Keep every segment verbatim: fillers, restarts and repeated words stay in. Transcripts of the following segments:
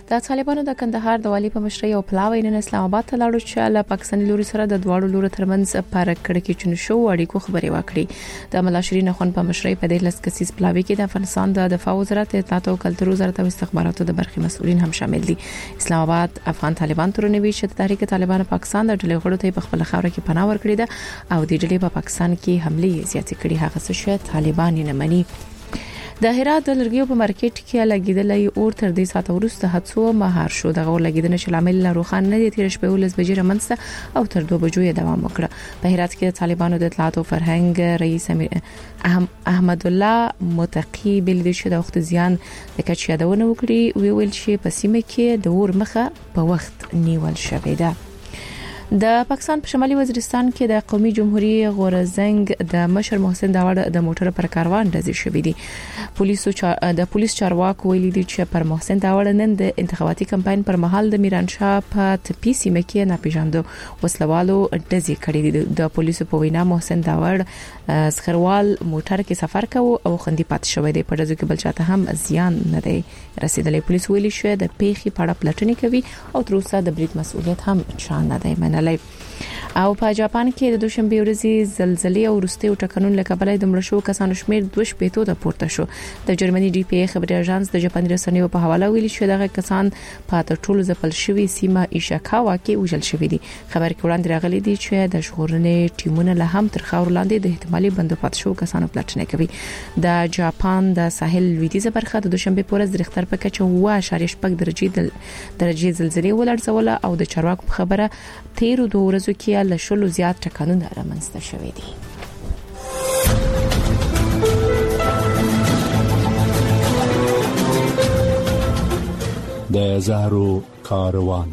د طالبانو د کندهار د والي په مشرۍ او پلاوی نن اسلام آباد ته لاړو چې له پاکستاني لوري سره د دواړو لورو ترمنځ پارک کړه کې چون شو اړیکو خبرې وکړي. د ملاشرین خون په مشرۍ په دې لس کسیز پلاوی کې د افغانستان د دفاع وزارت، اطلاعات او کلتور وزارت او استخباراتو د برخې مسؤلین هم شامل دي. اسلام آباد افغان طالبان ترنوي چې تحریک طالبان پاکستان د ډلې غړو ته په خپل خاور کې پناه ورکړي ده او د ډلې په پاکستان کې حمله زیاتې کړي هغه څه چې طالبان نه مني. د هرات د لرګیو په مارکیټ کې لګیدلې اور تر دې ساعت وروسته حادثو مهار شو. د غور لګیدنې شامل لا روخان نه دي تیر شپه ولس بجې رمنسته او تر دوه بجو یې دوام وکړ. په هرات کې طالبانو د اطلاعات او فرهنګ رئیس امیر احمد الله متقی بل دي چې د وخت زیان د کچ یادونه وکړي ویل چې په سیمه کې د اور مخه په وخت نیول شوې ده. د پاکستان په شمالي وزیرستان کې د قومي جمهوریت غورزنګ د مشر محسن داوړ د موټر پر کاروان ډزې شوې دي. پولیسو د پولیس چارواکو ویلي دي چې پر محسن داوړ نن د انتخاباتي کمپاین پر مهال د میرانشاه په تپی سیمه کې ناپېژاندو وسلوالو ډزې کړې دي. د پولیسو په وینا محسن داوړ سخروال موټر کې سفر کاوه او خندي پات شوې دي. په ډزو کې بل چاته هم زیان نه دی رسیدلی. پولیس ویلي شو د پیښې په اړه پلټنې کوي او تر اوسه د برید مسؤلیت هم چا نه دی منلی. او په جاپان کې د دوشنبه ورځې زلزلې او وروستي ټکنونو له کبله د مړ شو کسانو شمیر دوه شپېتو ته پورته شو. د جرمني ډي پی ای خبري اژانس د جاپاني رسنیو په حواله ویلي شو دغه کسان په تر ټولو ځپل شوی سیمه ایشاکاوا کې وژل شوی دي. خبر کې وړاندې راغلي دي چې د ژغورنې ټیمونه له هم تر خاور لاندې د احتمالي بندوبست شو کسانو پلټنه کوي. د جاپان د ساحل لویدیځه برخه د دوشنبه په ورځ د ریختر په کچه اوه اعشاریه شپږ درجه درجه زلزلې ولړزوله او د چارواکو په خبره تیرو دوه ورځو کې له شلو زیات ټکانونه رامنځته شوي دي. د زهرو کاروان.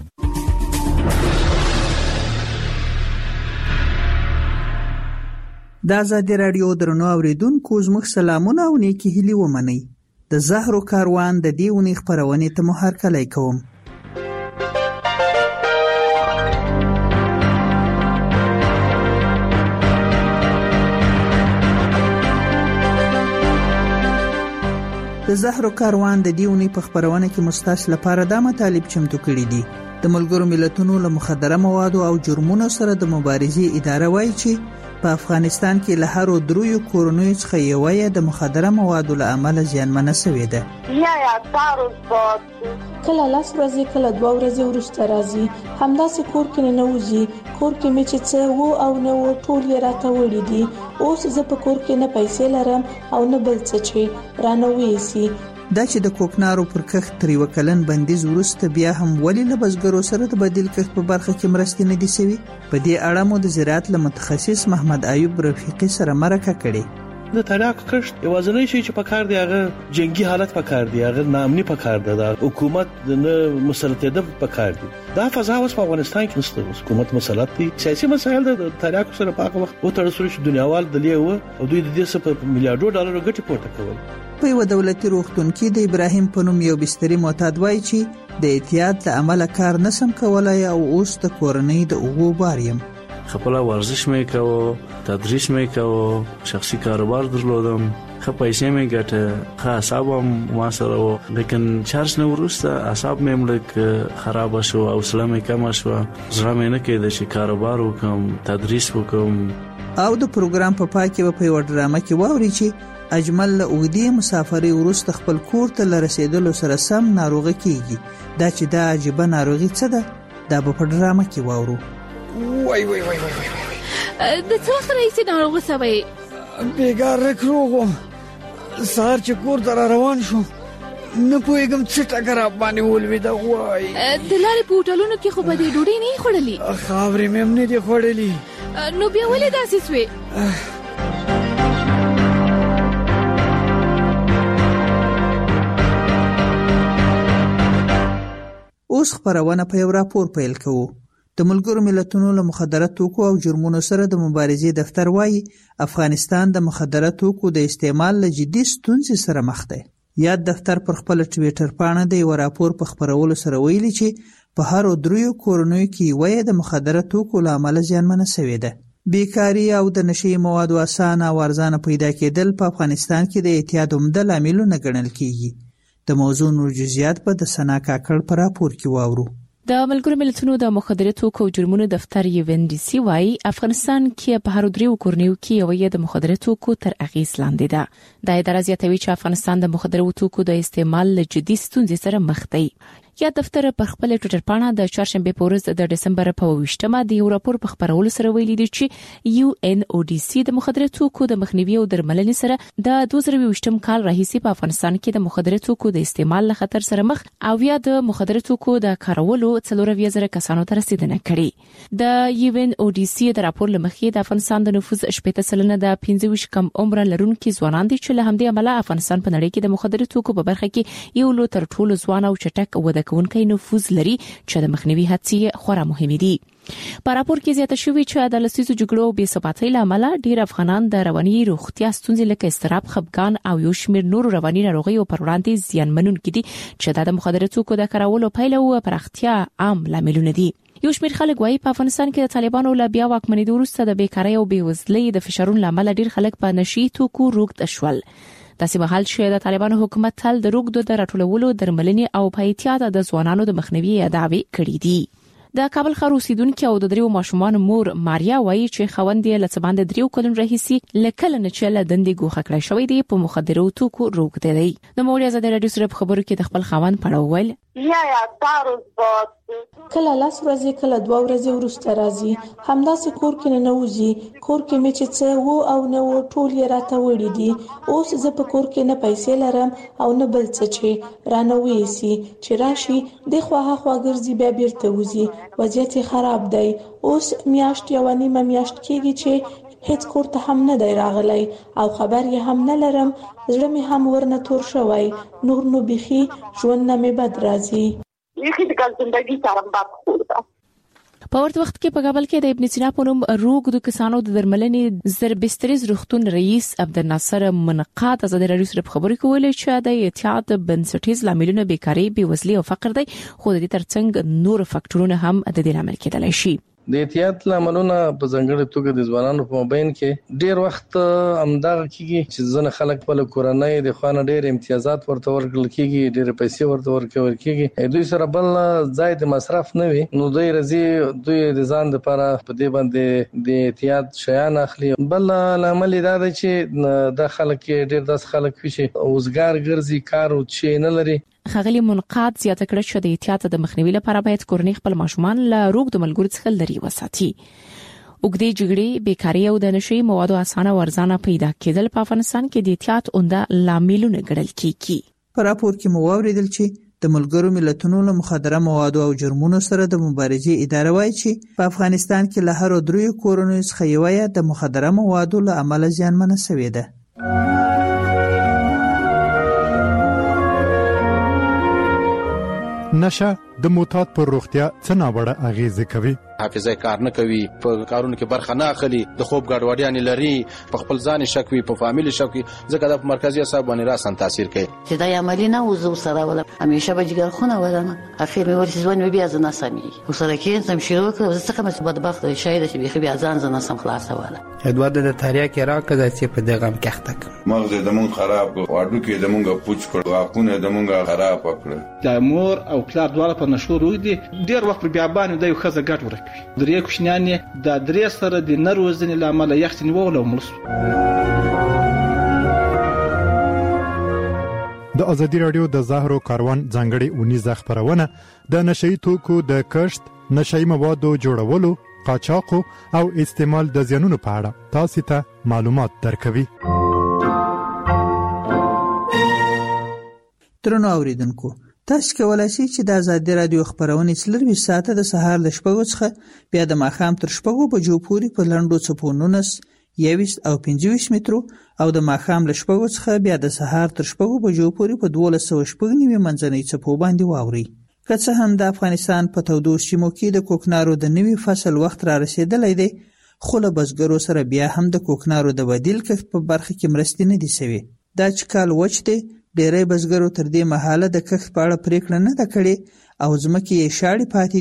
د آزادي رادیو درنو اوریدونکو زموږ سلامونه او نیکی هیلې ومنئ. د زهرو کاروان د دې ونې خبرونه ته مو هرکلی کوم. د زهرو کاروان د دیونی په خبرونه کې مستاس لپاره د مطالب چمتو کړي دي. د ملګرو ملتونو له مخدره موادو او جرمونو سره د مبارزې اداره وایي چې په افغانستان کې له هر دریو کورونو څخه یو یې د مخدره موادو له امله زیانمنه شوې ده. یا یا تاسو کله لاس ورځي کله دوه ورځې ورسته راځي همداسې کور کې نه وځي. کور کې مې چې څه وو او نه وو ټول یې راته وړي دي. اوس زه په کور کې نه پیسې لرم او نه بل څه چې رانه وېسي. دا چې د کوکنارو پر کښت تر یو کلن بندیز وروسته بیا هم ولې له بزګرو سره د بدیل کښت په برخه کې مرستې نه دي شوي. په دې اړه مو د زراعت له متخصص محمد ایوب رفیقي سره مرکه کړې. د تریاکو کښت یوازینی شی چې پکار دی هغه جنگي حالت پکار دی، هغه نامني پکار دی، د حکومت نه مسلطه پکار دی. دا فضا اوس په افغانستان کې نشته. حکومت مسلط دي. سیاسي مسایل د تریاکو سره په هغه وخت او تر څو چې دنیاوال دلی و او دوی د دې څخه میلیارډو ډالرو ګټه پورته کول. په یو دولتي روغتون کې د ابراهیم په نوم یو بستري معتاد وایي چې د احتیاط له عمله کار نسم کولای او اوس د کورنۍ د اوغو باریم. خپل ورزش مې کوو، تدریس مې کوو، شخصي کاروبار درلودم، خو پیسې مې ګټه، خو اعصاب هم ما سره وو. لیکن چارج نه ورسته اعصاب مې ملک خراب شو او سلام مې کم شو. زړه مې نه کېده چې کاروبار وکم، تدریس وکم. او د پروګرام په پای کې په یو ډرامه کې ووري چې اجمل له اوږدې مسافرۍ وروسته خپل کور ته لرسېدلو سره سم ناروغه کیږي. دا چې دا عجیبه ناروغي څه ده دا به په ډرامه کې واورو. وای وای وای وای وای د څه وخت راځي ناروغه سوي؟ بیګار رکروغم سهار چې کور ته روان شو نه پوهېږم څه ټکر باندې ولوېده. وای د لارې په هوټلونو کې خو به دې ډوډۍ نه خوړلې؟ خاورې مې هم نه دي خوړلې. نو بیا ولې داسې سوې؟ اوس خبرونه په یو راپور پیل کوو. د ملګرو ملتونو له مخدره توکو او جرمونو سره د مبارزې دفتر وایي افغانستان د مخدره توکو د استعمال له جدي ستونزې سره مخ دی. یاد دفتر پر خپل ټویټر باندې د یو راپور په خبرولو سره ویلي چې په هر دریو کورونو کې وایي د مخدره توکو له امله زیانمنه شوې ده. بیکاری او د نشي موادو اسانه او ارزانه پیدا کېدل په افغانستان کې د اعتیاد عمده لاملونه ګڼل کیږي. د موضوع نور جزئیات په د سنا کاکړ په راپور کې واورو. د ملګرو ملتونو د مخدره توکو جرمونو دفتر یو ان ډي سي وايي افغانستان کې په هر دریو کورنیو کې یو د مخدره توکو تر اغیز لاندې ده. د ادارې زیاتوي چې افغانستان د مخدره توکو د استعمال له جدي ستونزې سره مخ دی. یا دفتر پر خپل ټوئیټر پاڼه د چهارشنبه په ورځ د دسمبر په اووه د یو راپور په خبرولو سره ویلي دی چې یو ان او ډي سي د مخدره توکو د مخنیوي او درملنې سره د دوه زره یوویشتم کال راهیسې په افغانستان کې د مخدره توکو د استعمال له خطر سره مخ او یا د مخدره توکو د کارولو څلور اویا زره کسانو ته رسیدنه کړې. د یو ان او ډي سي د راپور لمخې د افغانستان د نفوس شپږ سلنه د پنځه ویشت کم عمر لرونکو ځوانان دي چې له همدې امله افغانستان په نړۍ کې د مخدره توکو په برخه کې یو لو تر ټولو ځوان او چټک وده کوونکی نفوس لري چې د مخنیوي هڅې خورا مهمې دي. په راپور کې زیاته شوی چې د لسیزو جګړو او بې ثباتۍ له امله ډیر افغانان د رواني روغتیا ستونزې لکه اضطراب، خپګان او یو شمېر نورو رواني ناروغیو پر وړاندې زیانمنونکي دي چې د مخدره توکو د کارولو پایله او پراختیا عام لاملونه دي. یو شمېر خلک وايي په افغانستان کې د طالبانو له بیا واکمنېدو وروسته د بیکارۍ او بېوزلۍ د فشارونو له امله ډیر خلک په نشي توکو روږد شول. داسې مهال چې د طالبانو حکومت تل د روږدو د راټولولو، درملنې او په احتیاط د ځوانانو د مخنیوي دعوې کړې دي. د کابل ښار اوسیدونکو او د دریو ماشومان مور ماریا وايي چې خوند یې له څه باندې دریو کلونو راهیسې لکه نه چې له دندې ګوښه کړی شوی دی په مخدره توکو روږدی دی. د مولوی آزاد رادیو سره په خبرو کې د خپل خاوند په اړه وویل یا یا تاروز باد کله لاس ورځې کله دوه ورځې وروسته راځي همداسې کور کې نه نوځي کور کې مې چې څه وو او نه وو ټول یې راته وړي دي. اوس زه په کور کې نه پیسې لرم او نه بل څه چې رانه وېسي چې راشي د خواها خوا ګرځي بیا بیرته وځي. وضعیت خراب دی. اوس میاشت یو نیمه میاشت کېږي چې هیڅ کور ته هم نه دی راغلی او خبر یې هم نه لرم. زړه مې هم ورنه تور شوی. نور نو بيخي ژوند نه مې بد راځي. یخي د ګل زندگی سره باب خورده. په ورته وخت کې په کابل کې د ابن سینا په نوم روږدو کسانو د درملنې زربستریز روغتون رئیس عبدالناصر منقاد ازادي رادیو سره خبرې کولې چې د احتیاط بنسټیز لاملونه بیکاری، بېوزلي او فقر دی، خو د دې ترڅنګ نور فاکټورونه هم د دې لامل کېدلی شي. د احتیاط لاملونه په ځانګړي توګه د ځوانانو په مابین کې ډیر وخت امداغه کیږي چې ځنه خلک په کورنۍ د خوانه ډیر امتیازات ورته ورکړل کیږي، ډیر پیسې ورته ورکول کیږي. دوی سره بل ځای د مصرف نه وي نو دوی رضی دوی د ځان لپاره په دې باندې د احتیاط شیان اخلي. بل لامل دا دی چې د خلک ډیر داس خلک وشي اوسګار ګرځي کار او چې نه لري. خغلی منقاد زیاته کړه چې د احتیاط د مخنیوي لپاره باید کورنۍ خپل ماشومان له روږدو ملګرو څخه لري وساتي. اوږدې جګړې، بیکاري او د نشي موادو اسانه ورزانه پیدا کېدل په افغانستان کې د احتیاط عمده لاملونه ګڼل کېږي. په راپور کې مو واوریدل چې د ملګرو ملتونو له مخدره موادو او جرمونو سره د مبارزې اداره وايي چې په افغانستان کې له هر دریو کورنیو څخه یوه د مخدره موادو له امله زیانمنه شوې ده. نشه د معتاد پر روغتیا څه ناوړه اغیزه کوي. حافظه کار نه کوي، په کارونو کې برخه نه اخلي، د خوب ګډوډیان لري، په خپل ځان شک وي، په فامیل شک وي، ځکه د مرکزی اعصاب باندې راسن تاثیر کوي. چې دا عملی نه وزو سره ولا همیشه به جګر خونه ولنه اخر مې ورته ځوان بیا ځنه سمي وسره کې سم شروع کړ زه څنګه مې بدبخت شاید چې بیا ځان ځنه سم خلاص ولا ادوار د تاریخ کې راکړه چې په دغه مکحتک مغز د مون خراب واډو کې د مونږه پوچ کړ واکونه د مونږه خراب کړ. د مور او پلار دواړه په نشو روي دي ډیر وخت بیا باندې د یو خزه ګټ ورکوي. درې کوښنیانې د درې سره د نروزنې لامل یختنی وول او ملس. د ازادي رادیو د زهرو کاروان ځانګړي اونیزه خبرونه د نشئی توکو د کښت، نشئی موادو جوړولو، قاچاق او استعمال د زیانونو په اړه تاسو ته معلومات درکوي. ترنو اوریدونکو، تاسو کولای شئ چې د ازادي رادیو خبرونه څلور ساعته د سهار ل شپږو څخه بیا د ماښام تر شپږو بجو پورې په لنډو څپو نولس، یویشت او پنځه ویشت مترو او د ماښام له شپږو څخه بیا د سهار تر شپږو بجو پورې په دولس سوه شپږ نوي منځنۍ څپو باندې واورئ. که څه هم د افغانستان په تودو سیمو کې د کوکنارو د نوي فصل وخت را رسیدلی دی، خو له بزګرو سره بیا هم د کوکنارو د بدیل کښت په برخه کې مرستې نه دي شوې. دا چې کال وچ دی، ډېری بزګرو تر دې مهاله د کښت په اړه پریکړه نه ده کړې او ځمکې یې شاړې پاتې دي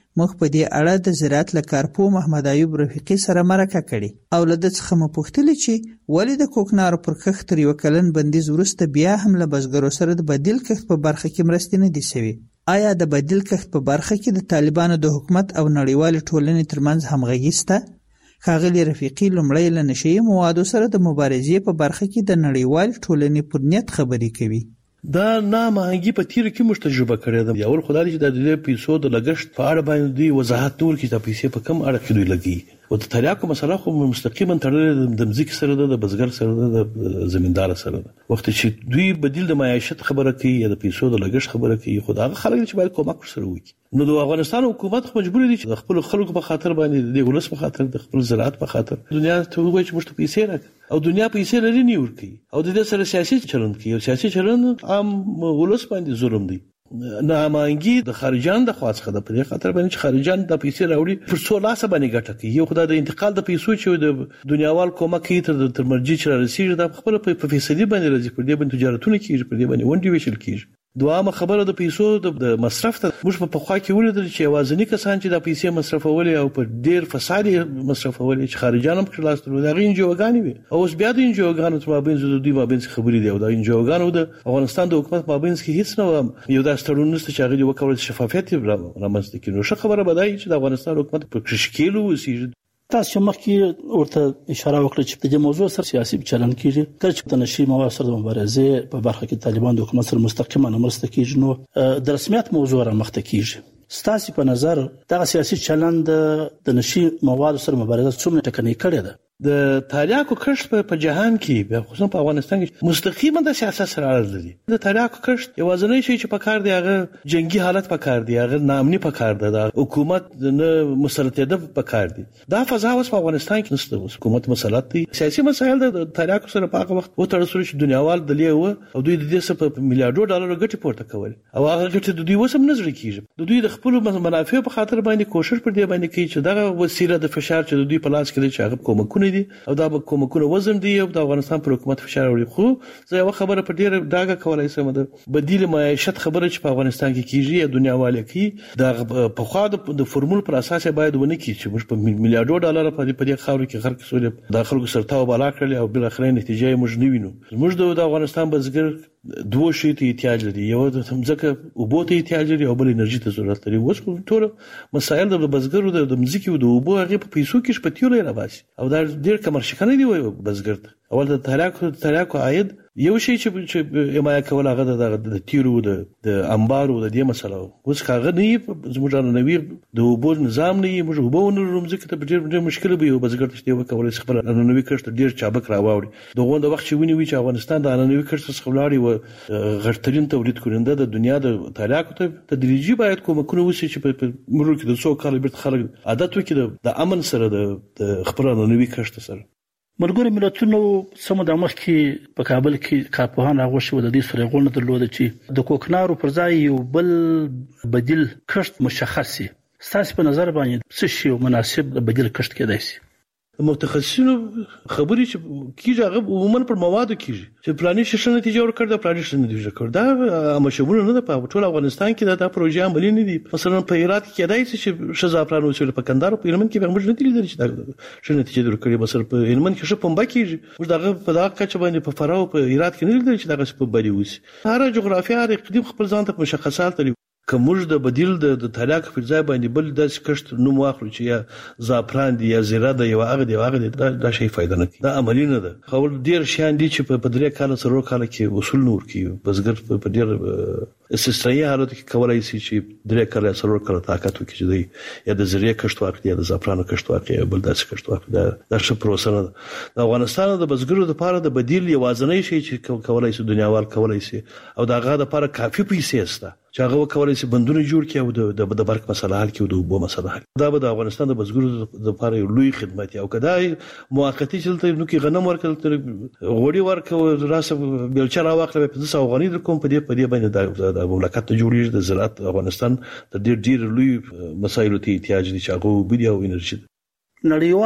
موږ په دې اړه د زراعت له کارپو محمد ایوب رفیقي سره مرکه کړې او له ده څخه مو پوښتلې چې ولې د کوکنارو پر کښت تر یو کلن بندیز وروسته بیا هم له بزګرو سره د بدیل کښت په برخه کې مرستې نه دي شوي. آیا د بدیل کښت په برخه کې د طالبانو د حکومت او نړیوالې ټولنې ترمنځ همغږي شته؟ ښاغلي رفیقي لومړی له نشه یي موادو سره د مبارزې په برخه کې د نړیوالې ټولنې پر نیت خبرې کوي. دا نامهنګي په تیر کې موږ تجربه کړې ده. یو خدای چې د دې پیسو د لګښت په اړه باندې وضاحت نور کې د پیسې په کم اړه کې دوی لګي او د تریاکو مسله خو مستقیما تړلې د مزیک سره ده، د بزګر سره ده، د زمیندار سره ده. وخت چې دوی بدیل د معیشت خبره کوي یا د پیسو د لګښت خبره کوي، خدای خلک چې باید کومک سره وکړي. نو د افغانستان حکومت خو مجبور دي چې خپل خلکو په خاطر باندې د ولس په خاطر د خپل زراعت په خاطر دنیا ته وایي چې موږ ته پیسې راکړي او دنیا پیسې لري نه ورکړي او د دې سره سیاسي چلند کوي او سیاسي چلند عام ولس باندې ظلم دی. نامانګي د خارجان د خواڅخه د پرې خاطر باندې چې خارجان د پیسې راوړي پر څو لاسه باندې ګټه کوي. یو خدای د انتقال د پیسو چې د دنیاوال کومه کوي تر تر مرجع چې رسیږي د خپل په فیصدي باندې راځي، پر دې باندې تجارتونه کیږي، پر دې باندې ونډې ویشل کیږي. دوامه خبره د پیسو د مصرف ته موږ په پخوا کې ولیدل چې اوازنی کسان چې د پیسې مصرفولې او په ډیر فساد مصرفولې چې خارجان هم خلاص تر دا غین جوګانی وي او اوس بیا د انجوګانو تر مابین د دوی مابین خبرې دی او د انجوګانو د افغانستان د حکومت مابین کې هیڅ نه یو د سترون نست چې هغه وکړل شفافیت رامنځته کړي. نو ښه خبره بدای چې د افغانستان حکومت په کشکیلو وسیږي. تاسو مخکې ورته اشاره وکړه چې د دې موضوع سره سیاسي چلن کیږي، کله چې د نشي مواد سره د مبارزې په برخه کې طالبان د حکومت سره مستقیما مرسته کیږي، نو د رسمیت موضوع را مخته کیږي. ستاسو په نظر دغه سیاسي چلن د نشي مواد سره مبارزه څومره ټکنۍ کړې ده؟ د تریاکو کښت په جهان کې خصوصا په افغانستان کې مستقیما د سیاست سره اړه لري. د تریاکو کښت یوازینی شی چې په کار دی هغه جنگي حالت په کار دی، هغه نامني په کار دی، د حکومت نه مسلطیت په کار دی. دا فضا اوس په افغانستان کې نشته. حکومت مسلط دی، سیاسي مسایل د تریاکو سره په هغه وخت و تر څو چې دنیاوال د لیو او دوی د دې څخه په میلیارډو ډالر ګټه پورته کول او هغه ګټه د دوی وسم نظر کیږي. د دوی د خپل منافع په خاطر باندې کوشش پر دې باندې کوي چې دغه وسیله د فشار چې د دوی په لاس کې دی چې هغه کومکونه دي او دا کومکونه وزن دی او د افغانستان پر حکومت فشار وړي. خو زه یو خبره په ډیره داګه کولای شم د بدیل معیشت خبره چې په افغانستان کې کیږي یا دنیاواله کې د په خوا د فورمول پر اساس باید ونه کی چې موږ په میلیارډو ډالر په دې خاور کې خرڅ کړو د خلکو سرتاو بالا کړل او بل اخرین نتیجه موږ نه وینو. موږ د افغانستان بزګر دوه شی ته احتیاج لري، یو د ځمکه او بوته احتیاج لري او بل انرژي ته ضرورت لري. اوس ټول مسایل د بزګرو د ځمکې او د اوبو هغه په پیسو کې شپتیول راوځي او دا ډیر کمرشي نه دی وای بزګر ته. اول د تریاکو تریاکو عاید یو شی چې حمایه کول هغه د تیرو د د انبارو د دې مسله اوس هغه نه زموږ نوی د اوبو نظام نه موږ اوبو نه رومځکه ته ډیر ډیر مشکل به یو بزګر ته دی کولای شي خپل نوی کښت ډیر چابک راوړي. دغه د وخت چې ونی وی چې افغانستان د نوی کښت څخه ولاړی او غټترین تولید کړنده د دنیا د تریاکو ته تدریجي باید کومکونه وشي چې په مرور کې د څو کال بیرته خلک عادت وکړي د امن سره د خپل نوی کښت سره. ملګری ملتونو سمو د مخ کې په کابل کې کارپوهان راغوښ شو د دې سره غوښنه درلوده چې د کوکنارو پر ځای یو بل بدیل کښت مشخص شي. ستاسو په نظر باندې څه شی مناسب بدیل کښت کېدای شي؟ متخصصینو خبرې چې کیږي هغه عموما پر موادو کیږي چې پلاني شې نتیجه ورکړه د پلاني شې نتیجه ورکړه دا مشابه نه ده. په ټول افغانستان کې دا, دا پروژه عملي نه دي. مثلا په هرات کې کېدای شي چې شزا پلان وسول په کندهار په هلمند کې به موږ نه دي لیدل چې دا شې نتیجه ورکړي. مثلا په هلمند کې شې پمبا کیږي موږ دا په دا کچ باندې په فراو په هرات کې نه لیدل چې دا په بری وسی. هر جغرافیه هر اقلیم خپل ځان ته مشخصات لري. کومج د بدیل د تریاک په ځای باندې بل د کښت نوم واخلو چې یا زعفران دی یا زیره دی یا هغه دی هغه دی دا شی فائدہ نه کوي، دا عملی نه ده. خو ډیر شان دي چې په درې کال سره کال کې وصول نور کوي بزګر په ډیر استثنایی حالت کې کولای شي چې درې کال سره کال طاقت وکړي چې دی یا د زیره کښت واخلي یا د زعفران کښت واخلي یا بل داس کښت واخلي. دا د ښه پروسه نه ده. د افغانستان د بزګرو لپاره د بدیل یوازینی شی چې کولای شي دنیاوال کولای شي او دا هغه لپاره کافي پیسې سته چې هغه وکولای شي بندونه جوړ کړي او د د برق مسله حل کړي او د اوبو مسله حل. دا به د افغانستان د بزګرو لپاره یو لوی خدمت او کدای موقتی چلته نو کې غنم ورکړل تر غوړي ورکړو راسه بیلچه راوخله په پنځه سوه افغانۍ در کوم په دې په دې باندې د مملکت جوړیږي د زراعت افغانستان د ډیر ډیر لوی مسایلو ته احتیاج دي چې هغه وبدي او انرژي. نړیوال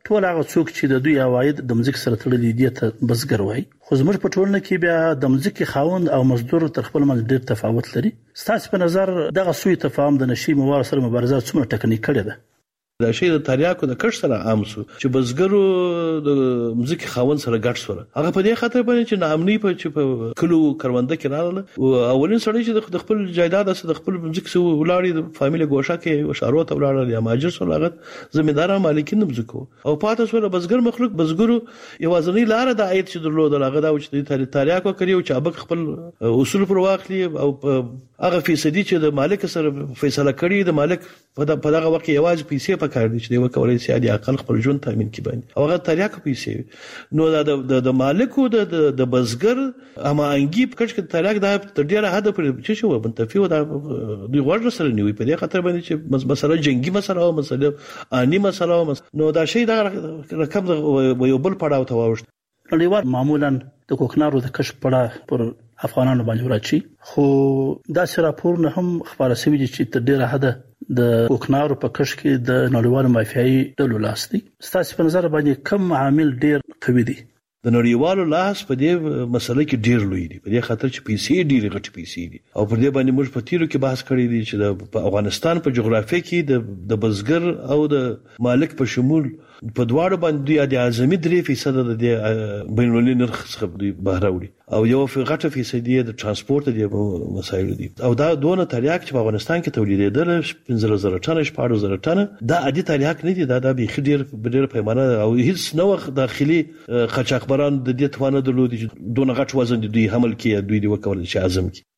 ټول هغه څوک چې د دوی عواید د مزګ سره تړلي دي ته بزګر وایي. خو زموږ په ټولنه کې بیا د مزګ خاوند او مزدور تر خپل منځ ډېر تفاوت لري. ستاسو په نظر دغه سوء تفاهم د نشي مواد سره مبارزه څومره ټکنۍ کړې ده؟ دا شی د تریاکو د کښ سره عام سو چې بزګرو د مزګ خاون سره ګډ سره هغه په دې خاطر باندې چې نامني په چې په کلو کرونده کې راغله او اولین سړی چې د خپل جایداد سره د خپل مزګ سره ولاړی د فامیل ګوښه کې وشارو ته ولاړل یا ماجر سره لاغت زمیندار مالکین مزګو او پاتې سره بزګر مخلوق بزګرو یوازنی لار د عید چې درلود لاغه دا چې تریاکو کوي او چې ابک خپل اصول پر واخلي او هغه فیصدي چې د مالک سره فیصله کړي د مالک په دغه وخت یوازې پیسې کار دي چې دوی کولای شي د اقل خپل ژوند تامین کړي باندې او هغه تریاکو پیسې نو دا د مالکو د د بزګر اما انګي په کچ کې تریاک دا تر ډیره حد پر چې شو منتفي و دا دوی ورته سره نیوي په دې خاطر باندې چې مسله جنگي مسله او مسله اني مسله نو دا شی دا رقم یو بل پړاو ته واوښت. نړیوال معمولا د کوکنارو د کشف پړه پر افغانانو باندې راچی خو دا راپور نه هم خبره شوی چې تر ډیره حد د کوکنارو په کش کې د نړیوالو مافیایي ډلو لاس دی. ستاسو په نظر باندې کوم عامل ډیر قوي دی؟ د نړیوالو لاس په دې مسله کې ډیر لوی دی په دې خاطر چې پیسې ډیر غټ پیسې دي او پر دې باندې موږ په تیرو کې بحث کړی دی چې د افغانستان په جغرافیه کې د د بزګر او د مالک په شمول په دواړو باندې د اعظمي درې فیصد د بین المللي نرخ څخه دی بهر وړي او یو غټه فیصدي د ترانسپورت دی مسایل دي او دا دونه تریاک چې په افغانستان کې تولیدېدل پنځه زره ټنه شپږ زره ټنه دا عادي تریاک نه دي دا د بي خډیر ډیر پیمانه او هیڅ نو داخلي قاچاقبران د دې توانه درلودي چې دونه غټ وزن دوی حمل کې دوی دی وکول چې اعظم کې.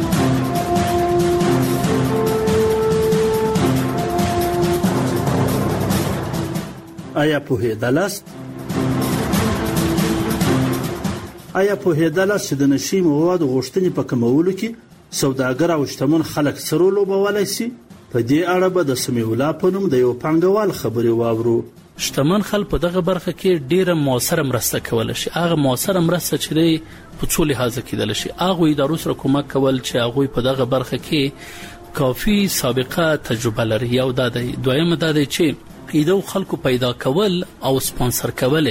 آیا په هدالاست آیا په هدالاست د نشي مواد غوښتنې په کمولو کې سوداګر او شتمن خلک سره لوبولای شي؟ په دې اړه به د سمیولا په نوم د یو پانګوال خبري واورو. شتمن خلک په دغه برخه کې ډیره موثره مرسته کول شي. هغه موثره مرسته چې دی په څو لحاظه کېدل شي. هغه ادارو سره کومک کول چې هغه په دغه برخه کې کافي سابقه تجربه لري. یو دا دی. دویم دا دی چې ایدو خلکو پیدا کول او سپانسر کول.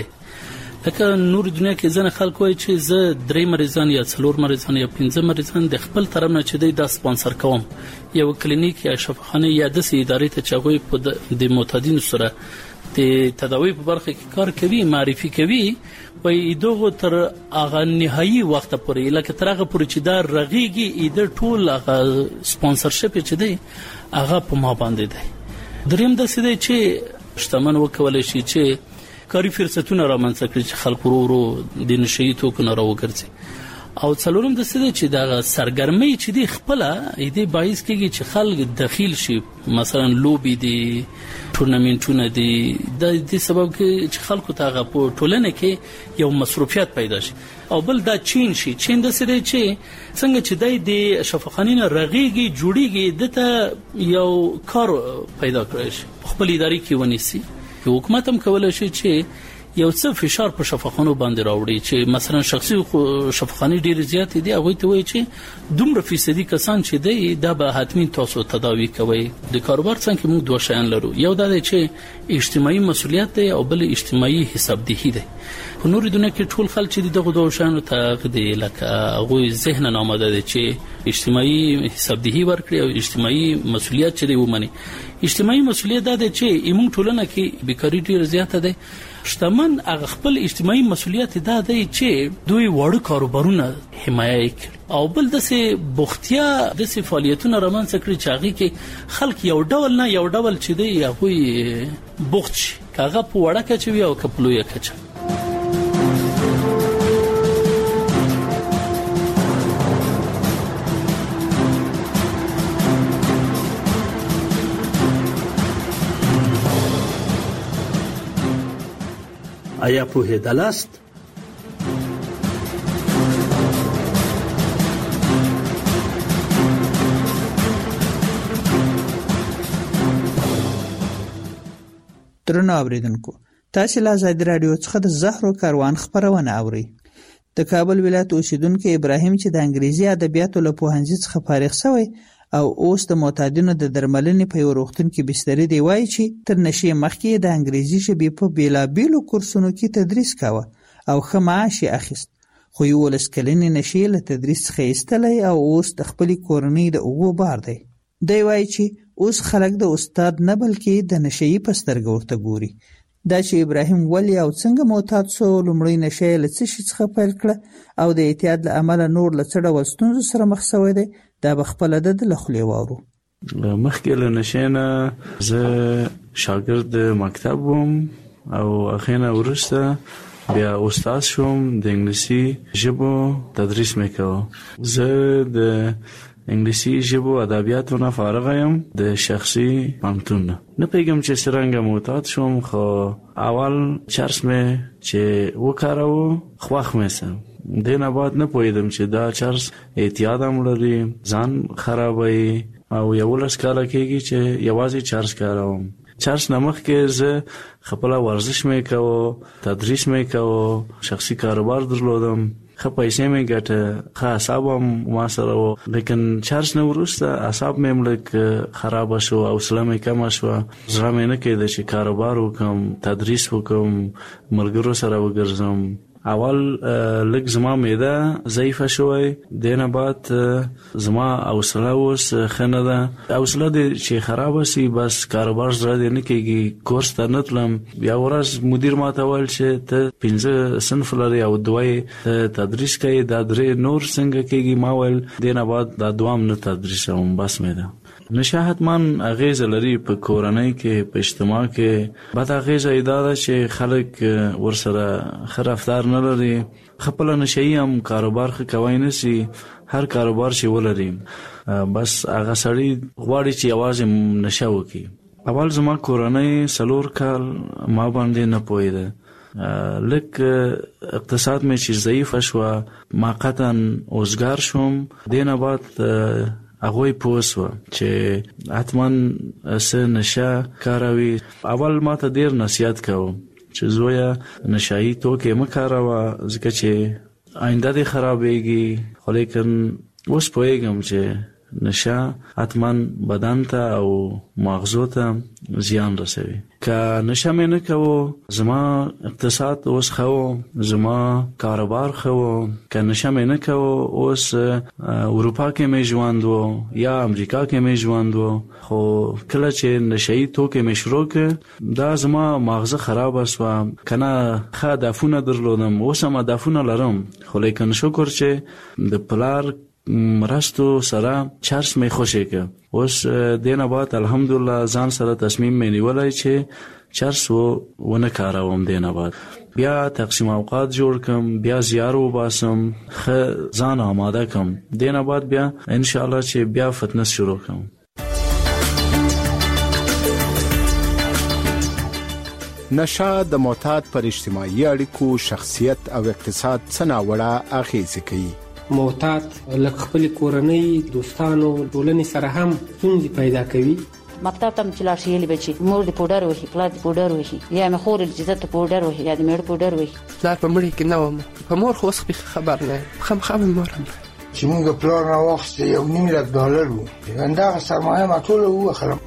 لکه نور دنیا کې ځنه خلک وایي چې زه درې مریضان یا څلور مریضان یا پنځه مریضان د خپل طرف نه چې د سپانسر کوم یو کلینیک یا شفاخانه یا د سي ادارې ته چاغوي په د معتادین سره د تداوی په برخه کې کار کوي معرفي کوي وایي دغه تر هغه نهایي وخت پورې لکه تر هغه پورې چې دا رغيږي د ټول هغه سپانسرشپ چې دی هغه په ما باندې دی. دریم د سده چې شتمن وکول شي چې کاری فرصتونه رامنځته کړي چې خلک ورو ورو د نشي توکو نه راوګرځي او څلورم د سده چې د سرګرمۍ چې دی خپل دې باعث کېږي چې خلک داخل شي مثلا لوبي دي ټورنمنټونه دي د دې سبب کې چې خلکو ته په ټولنه کې یو مصروفیت پیدا شي او بل دا چین شي. چین د سده چې څنګه چې د شفاخانینه رغيږي جوړيږي دته یو کار پیدا کړی شي خپل ادارې کې ونیسي. حکومت هم کولای شي چې یو څه فشار په شفاخانو باندې راوړي چې مثلا شخصي شفاخاني ډیر زیات دي هغه ته وایي چې دومره فیصدي کسان چې دی دا به حتمی تاسو تداوی کوي. د کاروبار څنګه موږ دوه شیان لرو. یو دا دی چې اجتماعي مسولیت دی او بل اجتماعي حسابدهي دی. په نور دنیا کې ټول خلک چې دغه دوه شیانو ته دی لکه هغه ذهن نه آماده دي چې اجتماعي حسابدهي ورکړي او اجتماعي مسولیت چې دی ومني. اجتماعي مسولیت دا دی چې ایمون ټولنه کې بیکاری ډیر زیاته ده. شتمن هغه خپل اجتماعي مسولیت دا دی چې دوی وړ کاروبارونه حمایت کوي او بل د سه بوختیا د سه فعالیتونو رامنځته کړي چې هغه کې خلک یو ډول نه یو ډول چې دی هغه بوخت شي هغه په وړه کې چې وي او کپلوې کې. آیا په هدالاست درنو اوریدونکو تاسو له آزاد رادیو څخه د زهرو کاروان خبرونه اورئ. د کابل ولایت اوسیدونکو ابراهیم چې د انګریزي ادبیاتو له پوهنځي څخه فارغ شوی او اوس د معتادینو د درملنې په یو روغتون کې بستري دی، وایي چې تر نشې مخکې د انګریزي ژبې په بیلابیلو کورسونو کې تدریس کاوه او ښه معاش یې اخیست، خو یولس کلنې نشې له تدریس څخه ایستلی او اوس د خپلې کورنۍ د اوږو بار دی. دی وایي چې اوس خلک د استاد نه بلکې د نشهیي په سترګه ورته ګوري. دا چې ابراهیم ولې او څنګه معتاد سو، لومړی نشه یې له څه شي څخه پیل کړه او د اعتیاد له امله نور له څه ډول ستونزو سره مخ سوی دی، دا به خپله د ده له خولې واورو. مخکې له نشې نه زه شاګرد مکتب وم او هغې نه وروسته بیا استاد شوم، د انګلیسي ژبو تدریس مې کوه. زه د انګلیسي ژبو ادبیاتو نه فارغ یم د شخصي پوهنتون نه. نه پوهېږم چې څرنګه معتاد شوم، خو اول چرس مې چې وکاروه خوښ مې سه. دې نه بعد نه پوهېدم چې دا چرس اعتیاد هم لري، ځان خرابوي او یولس کاله کېږي چې یوازې چرس کاروم. چرس نه مخکې زه خپله ورزش مې کوه، تدریس مې کوه، شخصي کاروبار درلودم، ښه پیسې مې ګټه، ښه اعصاب هم ما سره و. لیکن چرس نه وروسته اعصاب مې هم لږ خرابه شو، حوصله مې کمه شوه، زړه مې نه کېده چې کاروبار وکړم، تدریس وکړم، ملګرو سره وګرځم. اول لږ زما معده ضعیفه شوی، دې نه بعد زما حوصله اوس ښه نه ده. حوصله دې چې خرابه سي بس کاروبار زړه دې نه کېږي. کورس ته نه تلم. بیا ورځ مدیر ما ته ویل چې ته پنځه صنف لرې او دوه یې تدریس کوي، دا درې نور څنګه کېږي؟ ما ویل دې نه بعد دا دوام نه تدریسوم، بس مې ده. نشه حتماً اغیزه لري په کورنۍ کې، په اجتماع کې. بد اغیزه یې دا ده چې خلک ورسره ښه رفتار نه لري. خپله نشهیي هم کاروبار ښه کوی نه سي. هر کاروبار چې ولري بس هغه سړی غواړي چې یوازې نشه وکړي. اول زما کورنۍ څلور کال ما باندې نه پوهېده. لږ اقتصاد مې چې ضعیفه شوه، ما قطعاً اوزګار شوم. دې نه بعد هغوی پوه سوه چې حتما څه نشه کاروي. اول ما ته ډېر نصیحت کوه چې زویه نشهیي توکې مه کاروه ځکه چې آینده دې خرابېږي. خو لیکن اوس پوهېږم چې نشه حتما بدن ته او ماغزو ته زیان رسوي. که نشه مې نه کوو، زما اقتصاد اوس ښه و، زما کاروبار ښه و. که نشه مې نه کوو، اوس اروپا کې مې ژوند و یا امریکا کې مې ژوند و. خو کله چې نشهیي توکې مې شروع کړ، دا زما ماغزه خرابه سوه. که نه ښه هدفونه درلودم، اوس هم هدفونه لرم، خو لیکن شکر چې د پلار مرستو سره چرس مې خوشی که. اوس دې نه بعد الحمدلله ځان سره تصمیم مې نیولی چې چرس و ونه کاروم. دې نه بعد بیا تقسیم اوقات جوړ کم، بیا زیار وباسم، ښه ځان آماده کم. دې نه بعد بیا انشاءالله چې بیا فتنس شروع کم. نشه د معتاد پر اجتماعي اړیکو، شخصیت او اقتصاد څه ناوړه اغېزې کوي. معتاد لکه خپل کورنۍ، دوستانو، ټولنې سره هم ستونزې پیدا کوي. مکتب ته چې لاړ شي یلی بچي مور دې پوډر وهي، پلار دې پوډر وهي، یا مې خور دې چې ته پوډر وهي یا دې مېړه پوډر وهي. پلار په مړي کې نه وم، په مور خو اوس خبر نه یم، خامخا مې مور هم چې موږ پلار راواخیسته یو نیم لک ډالر و، همدغه سرمایه ما ټوله ووخلم.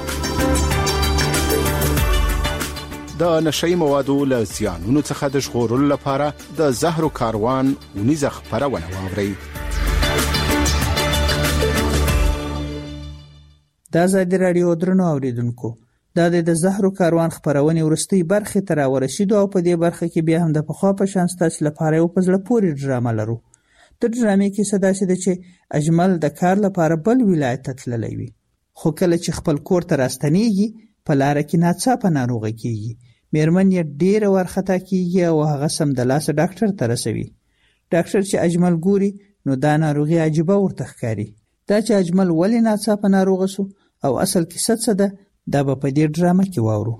د نشهیي موادو له زیانونو څخه د ژغورلو لپاره د زهرو کاروان ونیزه خپرونه واورئ. د ازادي راډیو درنو اوریدونکو، دا د زهرو کاروان خپرونې وروستۍ برخې ته راورسېدو او په دې برخه کې بیا هم د پخوا په شان ستاسو لپاره یو په زړه پورې ډرامه لرو. د ډرامې کیسه داسې ده چې اجمل د کار لپاره بل ولایت ته تللی وي، خو کله چې خپل کور ته راستنېږي په لاره کې ناڅاپه ناروغه کېږي. میرمن یې ډېره وارخطا کېږي او هغه سمدلاسه ډاکټر ته رسوي. ډاکټر چې اجمل ګوري نو دا ناروغي عجیبه ورته ښکاري. دا چې اجمل ولې ناڅاپه ناروغه سو او اصل کیسه څه ده، دا به په دې ډرامه کې واورو.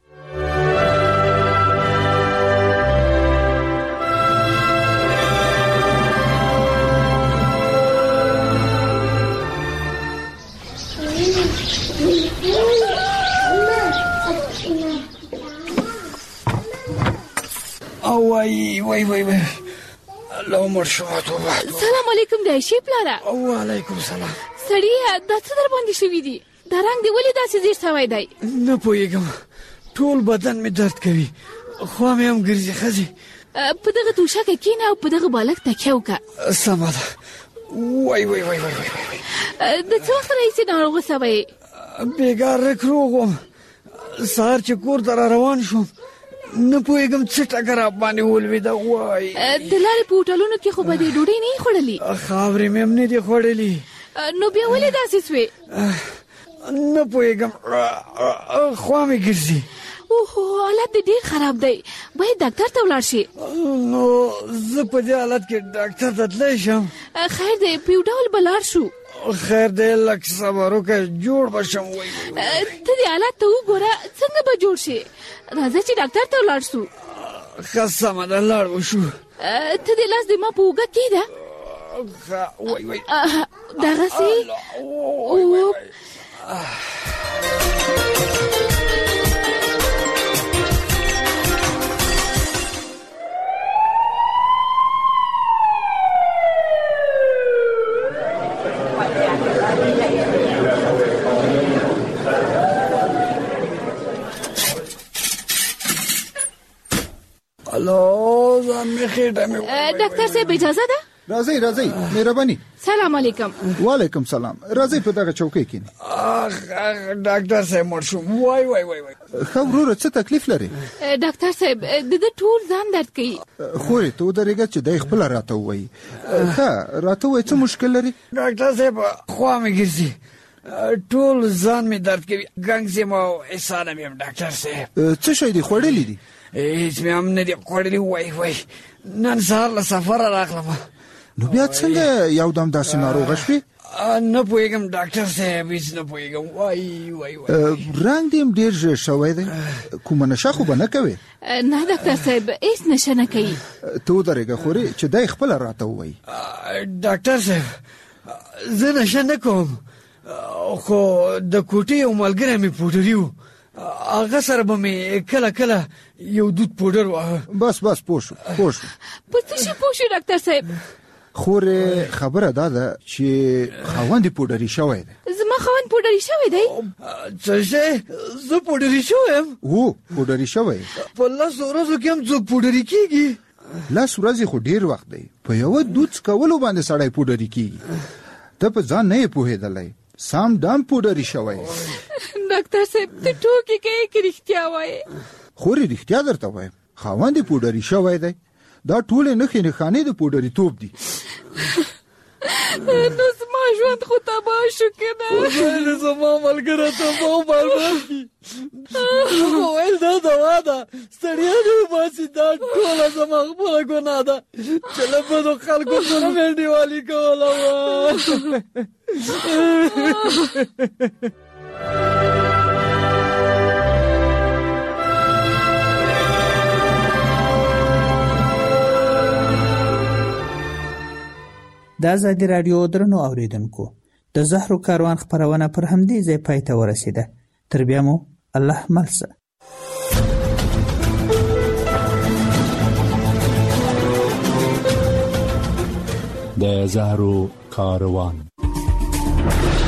وای وای وای الله عمر شو توبه. سلام علیکم د عائشې پلاره. وعلیکم سلام. سړی دا څه در باندې شوي دي؟ دا رنګ دی ولې داسې زیړ شوی دی؟ نه پوهېږم، ټول بدن مې درد کوي، خوا مې هم ګرځي. ښځې په دغه توشکه کښېنه او په دغه بالښت تکیه وکړه. سمه ده. وای وای وای وای د څه وخت راهیسې ناروغه سوی؟ بېګار رک روغ وم. سهار چې کور ته را روان شوم نه پوهېږم څه ټکه را باندې ولوېده. وای د لارې په هوټلونو کې خو به دې ډوډۍ نه یې خوړلې؟ خاورې مې هم نه دي خوړلې. نو بیا ولې داسې سوې؟ نه پوهېږم، خوا مې ګرځي. اوهو، حالت دې ډېر خراب دی، باید ډاکټر ته ولاړ شي. نو زه په دې حالت کې ډاکټر ته تللی شم؟ خیر دی، په یو ډول به لاړ شو. خیر دی، لږ صبر وکړه، جوړ به شم. وای ته دې حالت ته وګوره، څنګه به جوړ شي؟ راځه چې ډاکټر ته ولاړ شو. ښه سمه ده، لاړ به شو. ته دې لاس دې ما په اوږه کېږده. وای وای دغسې الو، ځان مې خېټه مې. ډاکټر صاحب اجازه ده؟ راځئ راځئ، مهرباني. سلام علیکم. وعلیکم سلام. راځئ په دغه چوکۍ کښېنئ. ډاکټر صاحب مړ شوم. وای وای وای وای. ښه وروره، څه تکلیف لري؟ ډاکټر صاحب د ده ټول ځان درد کوي. خورې ته ودرېږه چې دی خپله راته ووایي. ښه راته ووایي څه مشکل لري؟ ډاکټر صاحب خوا مې ګرځي، ټول ځان مې درد کوي، ګنګس یم او احسانه مې یم. ډاکټر صاحب څه شی دي خوړلي دي؟ هېڅ مې هم نه دي خوړلي. وای وای، نن سهار له سفره راغلم. نو بیا څنګه یو دم داسې ناروغه شوې؟ نه پوهېږم ډاکټر صاحب، هېڅ نه پوهېږم. وای وای وای. رنګ دې هم ډېر ژېړ شوی دی، کومه نشه خو به نه کوې؟ نه ډاکټر صاحب، هېڅ نشه نه کوي. ته ودرېږه خورې چې دی خپله راته ووایي. ډاکټر صاحب زه نشه نه کوم، خو د کوټې یو ملګری مې پوډري و، هغه سره به مې کله کله یو دود پوډر واهه. بس بس پوه شو پوه شو. په څه شي پوه شو ډاکټر صاحب؟ خورې خبره دا ده چې خاوند یې پوډري شوی دی. زما خاوند پوډري شوی دی؟ څه شی؟ زه پوډري شوی یم؟ هو پوډري شوی. په لسو ورځو کې هم څوک پوډري کېږي؟ لس ورځې خو ډېر وخت دی، په یوه دود څکولو باندې سړی پوډري کېږي. ته په ځان نه یې پوهېدلی، سام دام پوډري شوی. ډاکټر صاحب ته ټوکې کوې که رښتیا وایې؟ خورې رښتیا درته وایم، خاوند یې پوډري شوی دی. دا ټولې نښې نښانې د پوډري توب دي. نو زما ژوند خو تباه شو که نه؟ خدای زما ملګری تباه او برباد کړي. خو ویل دا دوا ده، ستړیا دې وباسي، دا ټوله زما خپله ګناه ده چې له بدو خلکو سره مې انډیوالي کوله وه. د ازادي راډیو درنو اوریدونکو، د زهرو کاروان خپرونه پر همدې ځای پای ته ورسېده. تر بیا مو الله ملسه. د زهرو کاروان.